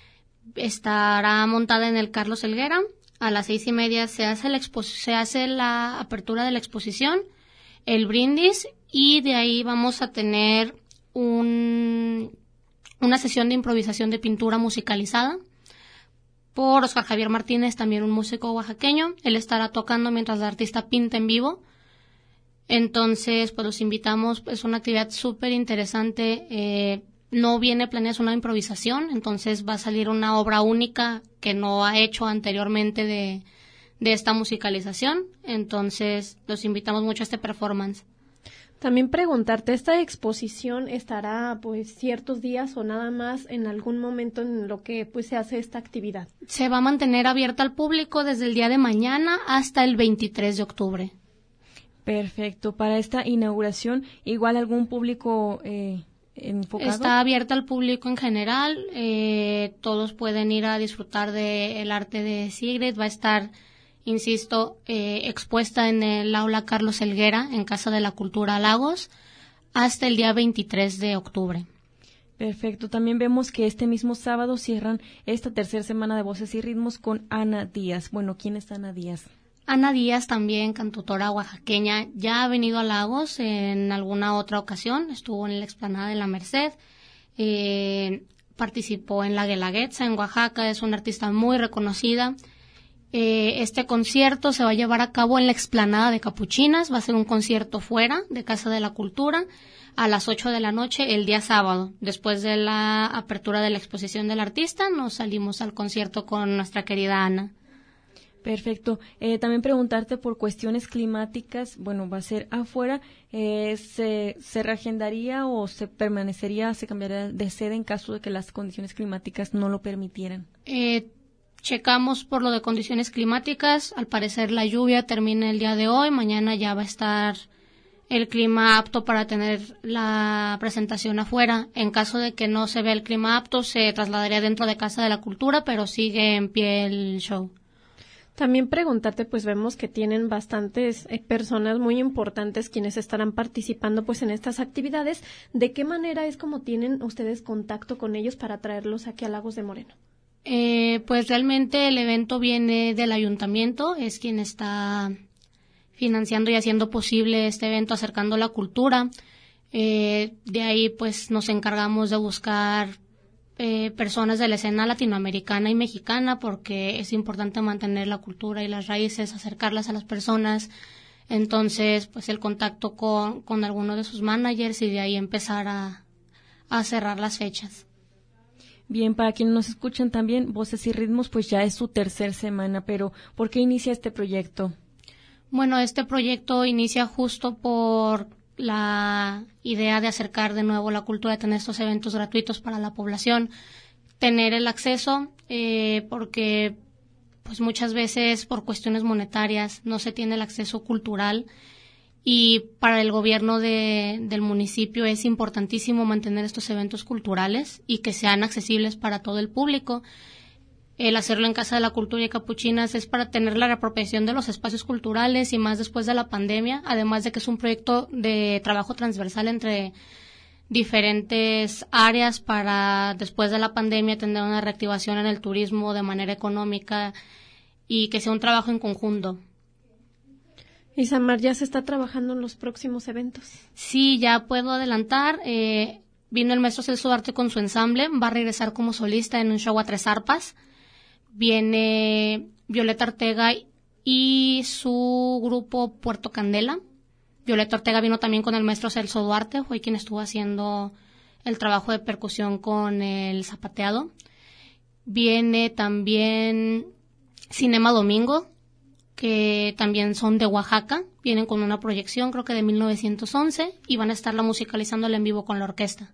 Speaker 10: Estará montada en el Carlos Helguera. A las seis y media se hace la, expo- se hace la apertura de la exposición, el brindis, y de ahí vamos a tener Un, una sesión de improvisación de pintura musicalizada por Oscar Javier Martínez, también un músico oaxaqueño. Él estará tocando mientras la artista pinta en vivo. Entonces, pues los invitamos, es una actividad súper interesante. Eh, no viene planeada una improvisación, entonces va a salir una obra única que no ha hecho anteriormente de, de esta musicalización. Entonces, los invitamos mucho a este performance.
Speaker 1: También preguntarte, ¿esta exposición estará pues ciertos días o nada más en algún momento en lo que pues se hace esta actividad?
Speaker 10: Se va a mantener abierta al público desde el día de mañana hasta el veintitrés de octubre.
Speaker 3: Perfecto. Para esta inauguración, igual algún público eh, enfocado.
Speaker 10: Está abierta al público en general. Eh, todos pueden ir a disfrutar del arte de Sigrid. Va a estar, insisto, eh, expuesta en el aula Carlos Helguera, en Casa de la Cultura Lagos, hasta el día veintitrés de octubre.
Speaker 3: Perfecto. También vemos que este mismo sábado cierran esta tercera semana de Voces y Ritmos con Ana Díaz. Bueno, ¿quién es Ana Díaz?
Speaker 10: Ana Díaz, también cantautora oaxaqueña, ya ha venido a Lagos en alguna otra ocasión. Estuvo en la explanada de la Merced, eh, participó en la Guelaguetza en Oaxaca, es una artista muy reconocida. Eh, este concierto se va a llevar a cabo en la explanada de Capuchinas, va a ser un concierto fuera de Casa de la Cultura a las ocho de la noche el día sábado. Después de la apertura de la exposición del artista, nos salimos al concierto con nuestra querida Ana.
Speaker 3: Perfecto. Eh, también preguntarte por cuestiones climáticas, bueno, va a ser afuera, eh, ¿se, se reagendaría o se permanecería, se cambiaría de sede en caso de que las condiciones climáticas no lo permitieran?
Speaker 10: Eh, Checamos por lo de condiciones climáticas. Al parecer la lluvia termina el día de hoy. Mañana ya va a estar el clima apto para tener la presentación afuera. En caso de que no se vea el clima apto, se trasladaría dentro de Casa de la Cultura, pero sigue en pie el show.
Speaker 1: También preguntarte, pues vemos que tienen bastantes eh, personas muy importantes quienes estarán participando pues en estas actividades. ¿De qué manera es como tienen ustedes contacto con ellos para traerlos aquí a Lagos de Moreno?
Speaker 10: Eh, pues realmente el evento viene del ayuntamiento, es quien está financiando y haciendo posible este evento, acercando la cultura. Eh, de ahí pues nos encargamos de buscar eh, personas de la escena latinoamericana y mexicana, porque es importante mantener la cultura y las raíces, acercarlas a las personas. Entonces pues el contacto con, con alguno de sus managers y de ahí empezar a, a cerrar las fechas.
Speaker 3: Bien, para quienes nos escuchan también, Voces y Ritmos, pues ya es su tercer semana, pero ¿por qué inicia este proyecto?
Speaker 10: Bueno, este proyecto inicia justo por la idea de acercar de nuevo la cultura, de tener estos eventos gratuitos para la población, tener el acceso, eh, porque pues muchas veces por cuestiones monetarias no se tiene el acceso cultural. Y para el gobierno de, del municipio es importantísimo mantener estos eventos culturales y que sean accesibles para todo el público. El hacerlo en Casa de la Cultura y Capuchinas es para tener la reapropiación de los espacios culturales y más después de la pandemia, además de que es un proyecto de trabajo transversal entre diferentes áreas para después de la pandemia tener una reactivación en el turismo de manera económica y que sea un trabajo en conjunto.
Speaker 1: Isamar, ¿ya se está trabajando en los próximos eventos?
Speaker 10: Sí, ya puedo adelantar. Eh, vino el maestro Celso Duarte con su ensamble, va a regresar como solista en un show a tres arpas. Viene Violeta Ortega y su grupo Puerto Candela. Violeta Ortega vino también con el maestro Celso Duarte, fue quien estuvo haciendo el trabajo de percusión con el zapateado. Viene también Cinema Domingo, que también son de Oaxaca, vienen con una proyección creo que de mil novecientos once y van a estarla musicalizándola en vivo con la orquesta.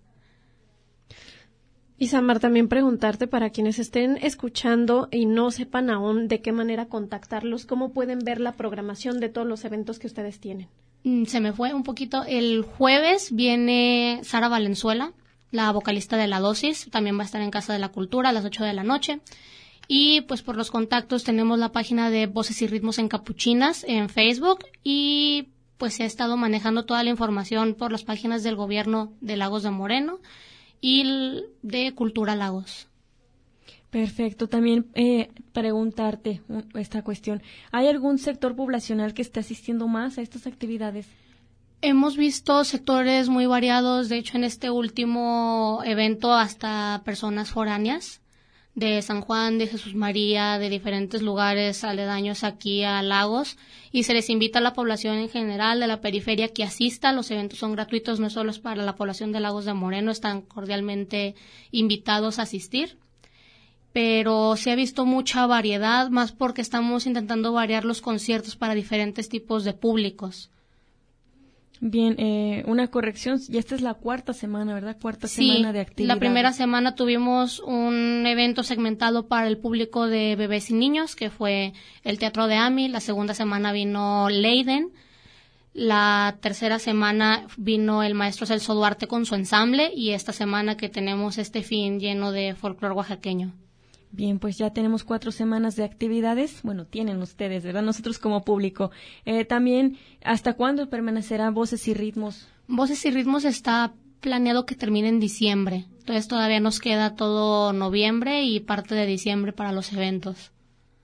Speaker 1: Isamar, también preguntarte para quienes estén escuchando y no sepan aún de qué manera contactarlos, ¿cómo pueden ver la programación de todos los eventos que ustedes tienen?
Speaker 10: Se me fue un poquito. El jueves viene Sara Valenzuela, la vocalista de La Dosis, también va a estar en Casa de la Cultura a las ocho de la noche. Y pues por los contactos tenemos la página de Voces y Ritmos en Capuchinas en Facebook y pues he estado manejando toda la información por las páginas del gobierno de Lagos de Moreno y de Cultura Lagos.
Speaker 3: Perfecto. También eh, preguntarte esta cuestión. ¿Hay algún sector poblacional que esté asistiendo más a estas actividades?
Speaker 10: Hemos visto sectores muy variados. De hecho, en este último evento hasta personas foráneas de San Juan, de Jesús María, de diferentes lugares aledaños aquí a Lagos, y se les invita a la población en general de la periferia que asista. Los eventos son gratuitos, no solo es para la población de Lagos de Moreno, están cordialmente invitados a asistir. Pero se ha visto mucha variedad, más porque estamos intentando variar los conciertos para diferentes tipos de públicos.
Speaker 3: Bien, eh, una corrección, y esta es la cuarta semana, ¿verdad? Cuarta
Speaker 10: sí,
Speaker 3: semana de actividad.
Speaker 10: La primera semana tuvimos un evento segmentado para el público de bebés y niños, que fue el Teatro de Ami. La segunda semana vino Leiden. La tercera semana vino el maestro Celso Duarte con su ensamble, y esta semana que tenemos este fin lleno de folclore oaxaqueño.
Speaker 3: Bien, pues ya tenemos cuatro semanas de actividades. Bueno, tienen ustedes, ¿verdad? Nosotros como público. Eh, también, ¿hasta cuándo permanecerá Voces y Ritmos?
Speaker 10: Voces y Ritmos está planeado que termine en diciembre. Entonces todavía nos queda todo noviembre y parte de diciembre para los eventos.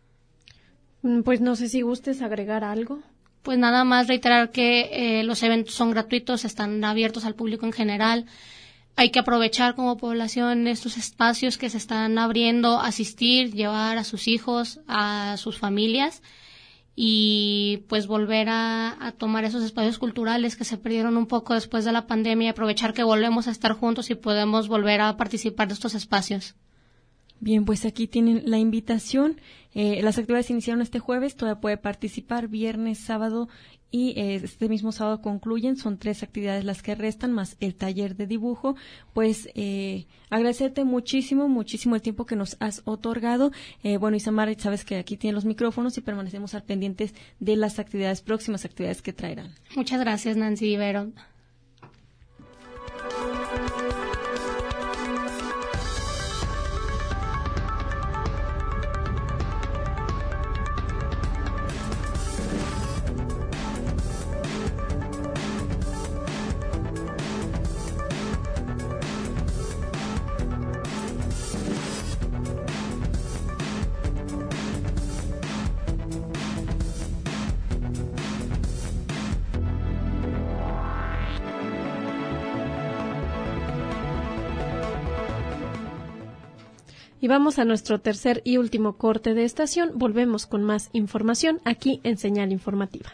Speaker 1: Pues no sé si gustes agregar algo.
Speaker 10: Pues nada más reiterar que eh, los eventos son gratuitos, están abiertos al público en general. Hay que aprovechar como población estos espacios que se están abriendo, asistir, llevar a sus hijos, a sus familias y pues volver a, a tomar esos espacios culturales que se perdieron un poco después de la pandemia y aprovechar que volvemos a estar juntos y podemos volver a participar de estos espacios.
Speaker 3: Bien, pues aquí tienen la invitación. Eh, las actividades iniciaron este jueves, todavía puede participar viernes, sábado y eh, este mismo sábado concluyen, son tres actividades las que restan, más el taller de dibujo. Pues eh, agradecerte muchísimo, muchísimo el tiempo que nos has otorgado. Eh, bueno, Isamar, sabes que aquí tienen los micrófonos y permanecemos al pendientes de las actividades, próximas actividades que traerán.
Speaker 10: Muchas gracias, Nancy Ibero.
Speaker 1: Y vamos a nuestro tercer y último corte de estación. Volvemos con más información aquí en Señal Informativa.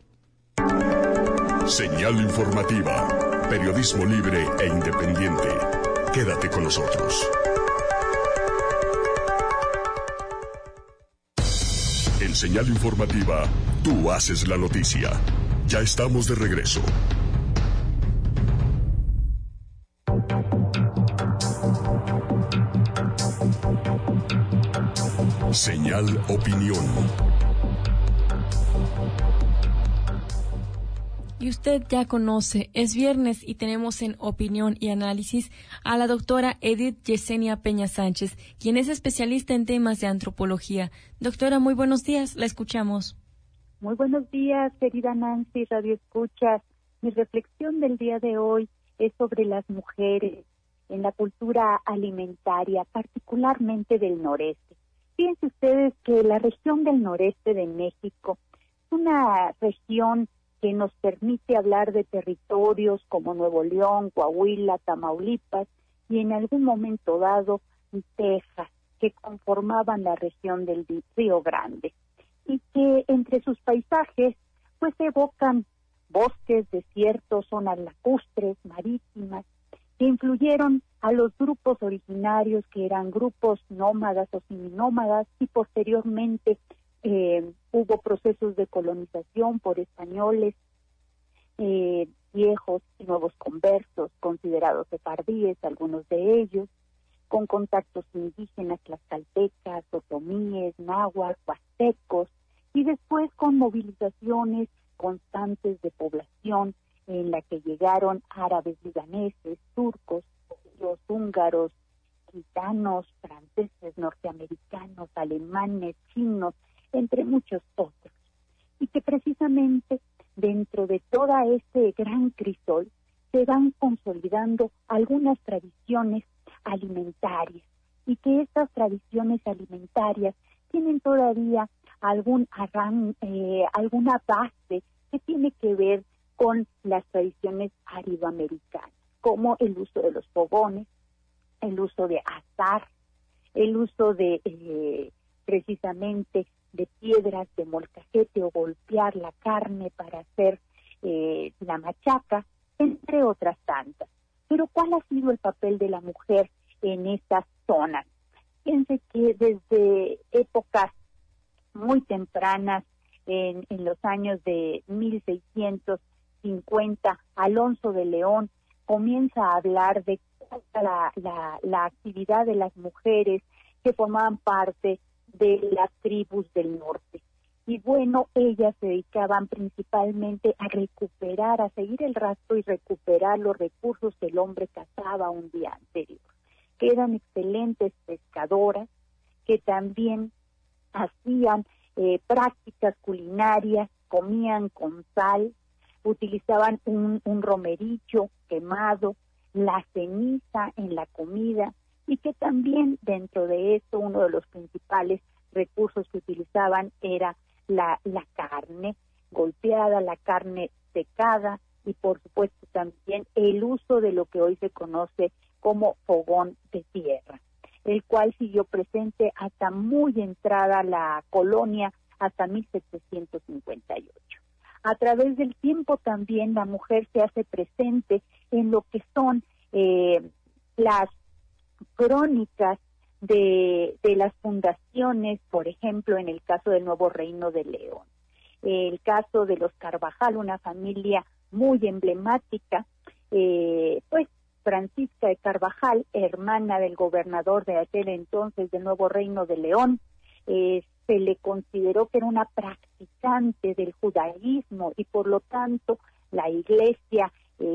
Speaker 2: Señal Informativa. Periodismo libre e independiente. Quédate con nosotros. En Señal Informativa, tú haces la noticia. Ya estamos de regreso. Señal Opinión.
Speaker 3: Y usted ya conoce, es viernes y tenemos en Opinión y Análisis a la doctora Edith Yesenia Peña Sánchez, quien es especialista en temas de antropología. Doctora, muy buenos días, la escuchamos.
Speaker 11: Muy buenos días, querida Nancy, Radio Escuchas. Mi reflexión del día de hoy es sobre las mujeres en la cultura alimentaria, particularmente del noreste. Fíjense ustedes que la región del noreste de México es una región que nos permite hablar de territorios como Nuevo León, Coahuila, Tamaulipas y en algún momento dado Texas, que conformaban la región del Río Grande y que entre sus paisajes pues evocan bosques, desiertos, zonas lacustres, marítimas, que influyeron a los grupos originarios que eran grupos nómadas o seminómadas y posteriormente eh, hubo procesos de colonización por españoles eh, viejos y nuevos conversos, considerados sefardíes, algunos de ellos, con contactos indígenas, tlaxcaltecas, otomíes, náhuatl, huastecos, y después con movilizaciones constantes de población en la que llegaron árabes libaneses, turcos, judíos, húngaros, gitanos, franceses, norteamericanos, alemanes, chinos, entre muchos otros. Y que precisamente dentro de toda este gran crisol se van consolidando algunas tradiciones alimentarias y que estas tradiciones alimentarias tienen todavía algún arran, eh, alguna base que tiene que ver con las tradiciones aridoamericanas, como el uso de los fogones, el uso de asar, el uso de eh, precisamente de piedras de molcajete o golpear la carne para hacer eh, la machaca, entre otras tantas. Pero ¿cuál ha sido el papel de la mujer en estas zonas? Fíjense que desde épocas muy tempranas, en, en los años de mil seiscientos cincuenta, Alonso de León comienza a hablar de la, la, la actividad de las mujeres que formaban parte de las tribus del norte. Y bueno, ellas se dedicaban principalmente a recuperar, a seguir el rastro y recuperar los recursos que el hombre cazaba un día anterior, que eran excelentes pescadoras, que también hacían eh, prácticas culinarias, comían con sal, utilizaban un, un romerillo quemado, la ceniza en la comida, y que también dentro de esto uno de los principales recursos que utilizaban era la, la carne golpeada, la carne secada y por supuesto también el uso de lo que hoy se conoce como fogón de tierra, el cual siguió presente hasta muy entrada la colonia, hasta mil setecientos cincuenta y ocho. A través del tiempo también la mujer se hace presente en lo que son eh, las crónicas de, de las fundaciones, por ejemplo, en el caso del Nuevo Reino de León. el caso de los Carvajal, una familia muy emblemática, eh, pues Francisca de Carvajal, hermana del gobernador de aquel entonces del Nuevo Reino de León, eh, se le consideró que era una practicante del judaísmo y por lo tanto la Iglesia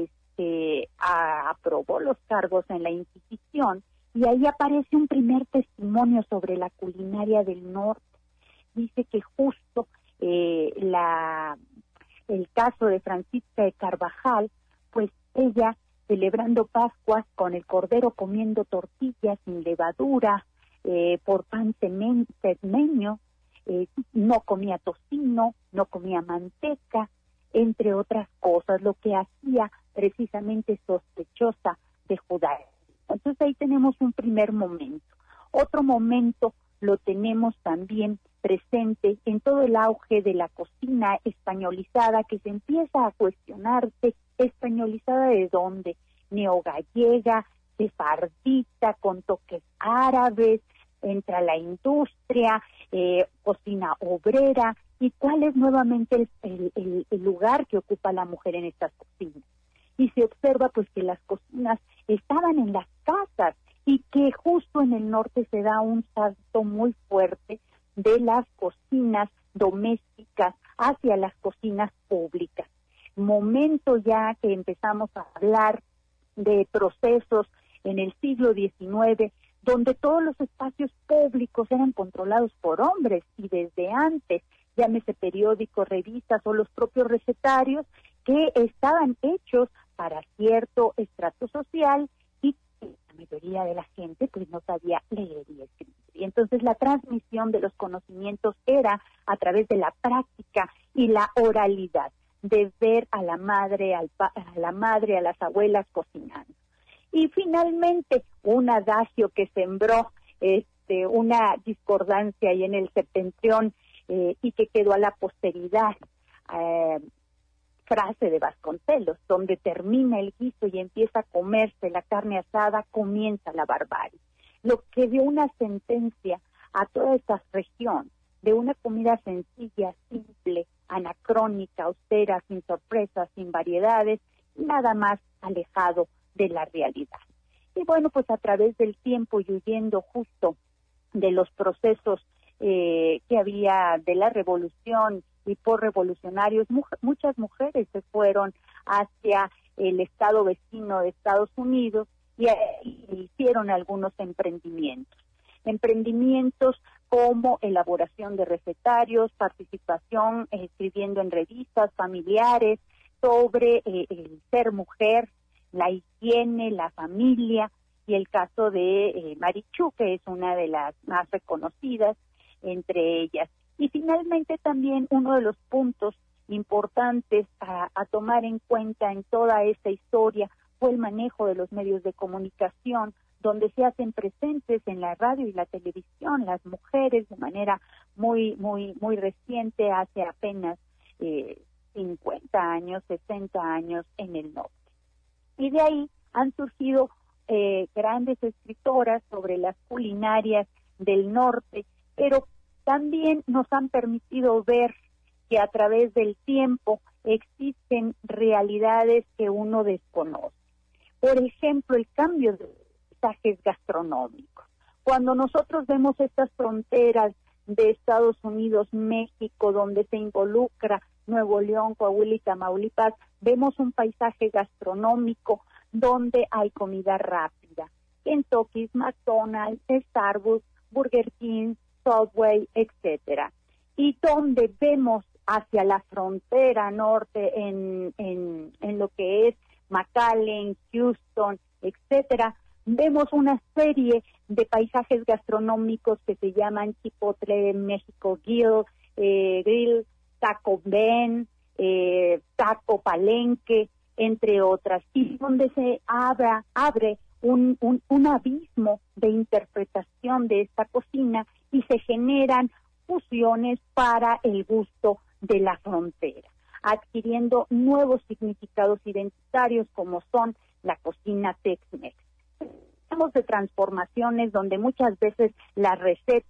Speaker 11: este, a, aprobó los cargos en la Inquisición, y ahí aparece un primer testimonio sobre la culinaria del norte. Dice que justo eh, la el caso de Francisca de Carvajal, pues ella celebrando Pascuas con el cordero comiendo tortillas sin levadura, eh, por pan cermeño, eh, no comía tocino, no comía manteca, entre otras cosas, lo que hacía precisamente sospechosa de judaísmo. Entonces ahí tenemos un primer momento. Otro momento lo tenemos también presente en todo el auge de la cocina españolizada, que se empieza a cuestionarse, españolizada de dónde, neogallega, sefardita, con toques árabes, entra la industria, eh, cocina obrera, y cuál es nuevamente el, el, el, el lugar que ocupa la mujer en estas cocinas. Y se observa pues que las cocinas estaban en las casas y que justo en el norte se da un salto muy fuerte de las cocinas domésticas hacia las cocinas públicas. Momento ya que empezamos a hablar de procesos en el siglo diecinueve, donde todos los espacios públicos eran controlados por hombres, y desde antes, llámese periódicos, revistas o los propios recetarios, que estaban hechos para cierto estrato social, y la mayoría de la gente pues no sabía leer y escribir. Y entonces la transmisión de los conocimientos era a través de la práctica y la oralidad, de ver a la madre, al pa- a la madre, a las abuelas cocinando. Y finalmente, un adagio que sembró este, una discordancia ahí en el septentrión eh, y que quedó a la posteridad, eh, frase de Vasconcelos, donde termina el guiso y empieza a comerse la carne asada, comienza la barbarie. Lo que dio una sentencia a toda esta región de una comida sencilla, simple, anacrónica, austera, sin sorpresas, sin variedades, nada más alejado de la realidad. Y bueno, pues a través del tiempo y huyendo justo de los procesos eh, que había de la revolución y por revolucionarios, mu- muchas mujeres se fueron hacia el estado vecino de Estados Unidos y, y hicieron algunos emprendimientos. Emprendimientos como elaboración de recetarios, participación eh, escribiendo en revistas familiares sobre eh, el ser mujer, la higiene, la familia, y el caso de eh, Marichú, que es una de las más reconocidas entre ellas. Y finalmente también uno de los puntos importantes a, a tomar en cuenta en toda esta historia fue el manejo de los medios de comunicación, donde se hacen presentes en la radio y la televisión las mujeres de manera muy, muy, muy reciente, hace apenas eh, cincuenta años, sesenta años en el norte. Y de ahí han surgido eh, grandes escritoras sobre las culinarias del norte, pero también nos han permitido ver que a través del tiempo existen realidades que uno desconoce. Por ejemplo, el cambio de paisajes gastronómicos. Cuando nosotros vemos estas fronteras de Estados Unidos, México, donde se involucra Nuevo León, Coahuila y Tamaulipas, vemos un paisaje gastronómico donde hay comida rápida. Kentucky, McDonald's, Starbucks, Burger King, Subway, etcétera. Y donde vemos hacia la frontera norte en, en, en lo que es McAllen, Houston, etcétera, vemos una serie de paisajes gastronómicos que se llaman Chipotle, México Grill, eh, Grill, Taco Ben, eh, Taco Palenque, entre otras, y donde se abra, abre un, un, un abismo de interpretación de esta cocina y se generan fusiones para el gusto de la frontera, adquiriendo nuevos significados identitarios como son la cocina Tex-Mex. Hablamos de transformaciones donde muchas veces las recetas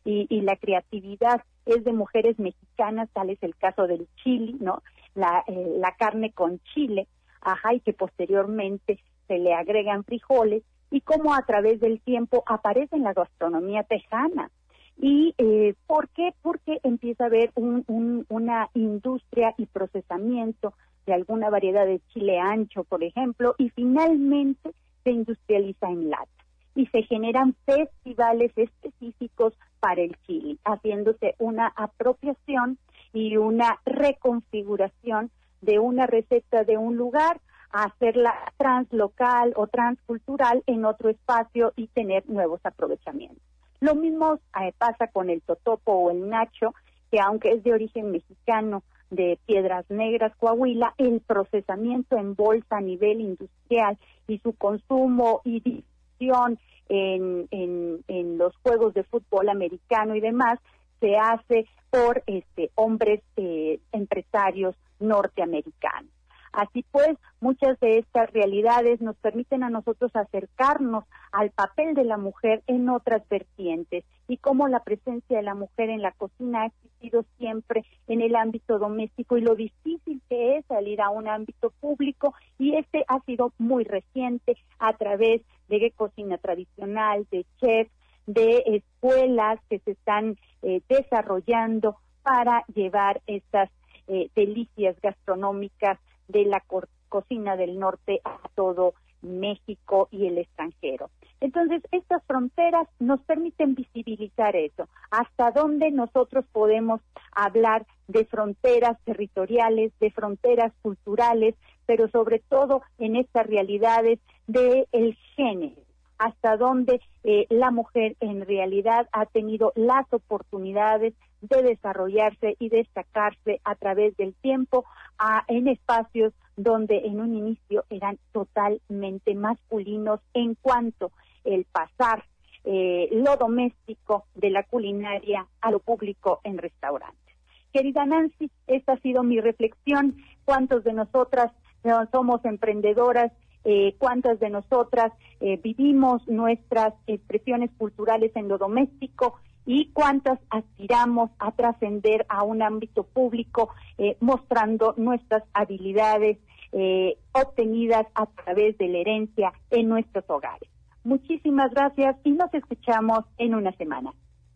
Speaker 11: y, y la creatividad es de mujeres mexicanas, tal es el caso del chili, ¿no? La, eh, la carne con chile, ajá, y que posteriormente se le agregan frijoles, y cómo a través del tiempo aparece en la gastronomía tejana. ¿Y eh, por qué? Porque empieza a haber un, un, una industria y procesamiento de alguna variedad de chile ancho, por ejemplo, y finalmente se industrializa en lata. Y se generan festivales específicos para el chile, haciéndose una apropiación y una reconfiguración de una receta de un lugar, a hacerla translocal o transcultural en otro espacio y tener nuevos aprovechamientos. Lo mismo eh, pasa con el totopo o el nacho, que aunque es de origen mexicano, de Piedras Negras, Coahuila, el procesamiento en bolsa a nivel industrial y su consumo y difusión en, en, en los juegos de fútbol americano y demás, se hace por este hombres eh, empresarios norteamericanos. Así pues, muchas de estas realidades nos permiten a nosotros acercarnos al papel de la mujer en otras vertientes y cómo la presencia de la mujer en la cocina ha existido siempre en el ámbito doméstico y lo difícil que es salir a un ámbito público, y este ha sido muy reciente a través de cocina tradicional, de chefs, de escuelas que se están eh, desarrollando para llevar estas eh, delicias gastronómicas de la co- cocina del norte a todo México y el extranjero. Entonces, estas fronteras nos permiten visibilizar eso, hasta dónde nosotros podemos hablar de fronteras territoriales, de fronteras culturales, pero sobre todo en estas realidades del género, hasta dónde eh, la mujer en realidad ha tenido las oportunidades de desarrollarse y destacarse a través del tiempo a, en espacios donde en un inicio eran totalmente masculinos en cuanto el pasar eh, lo doméstico de la culinaria a lo público en restaurantes. Querida Nancy, esta ha sido mi reflexión. ¿Cuántos de nosotras eh, somos emprendedoras? Eh, ¿Cuántas de nosotras eh, vivimos nuestras expresiones culturales en lo doméstico? ¿Y cuántas aspiramos a trascender a un ámbito público eh, mostrando nuestras habilidades eh, obtenidas a través de la herencia en nuestros hogares? Muchísimas gracias y nos escuchamos en una semana.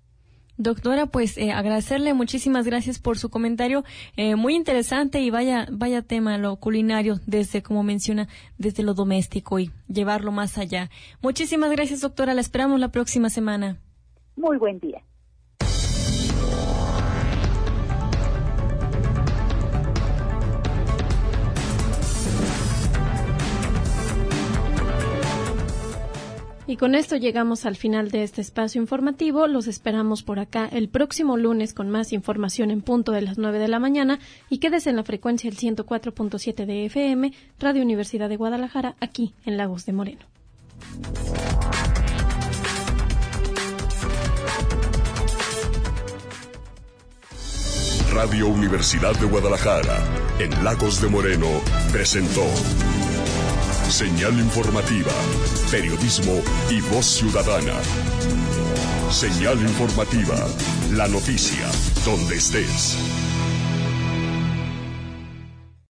Speaker 3: Doctora, pues eh, agradecerle, muchísimas gracias por su comentario, eh, muy interesante, y vaya vaya tema lo culinario, desde, como menciona, desde lo doméstico y llevarlo más allá. Muchísimas gracias, doctora, la esperamos la próxima semana.
Speaker 11: Muy buen día.
Speaker 1: Y con esto llegamos al final de este espacio informativo. Los esperamos por acá el próximo lunes con más información en punto de las nueve de la mañana, y quédese en la frecuencia del ciento cuatro punto siete de F M, Radio Universidad de Guadalajara, aquí en Lagos de Moreno.
Speaker 2: Radio Universidad de Guadalajara, en Lagos de Moreno, presentó Señal Informativa, Periodismo y Voz Ciudadana. Señal Informativa, la noticia, donde estés.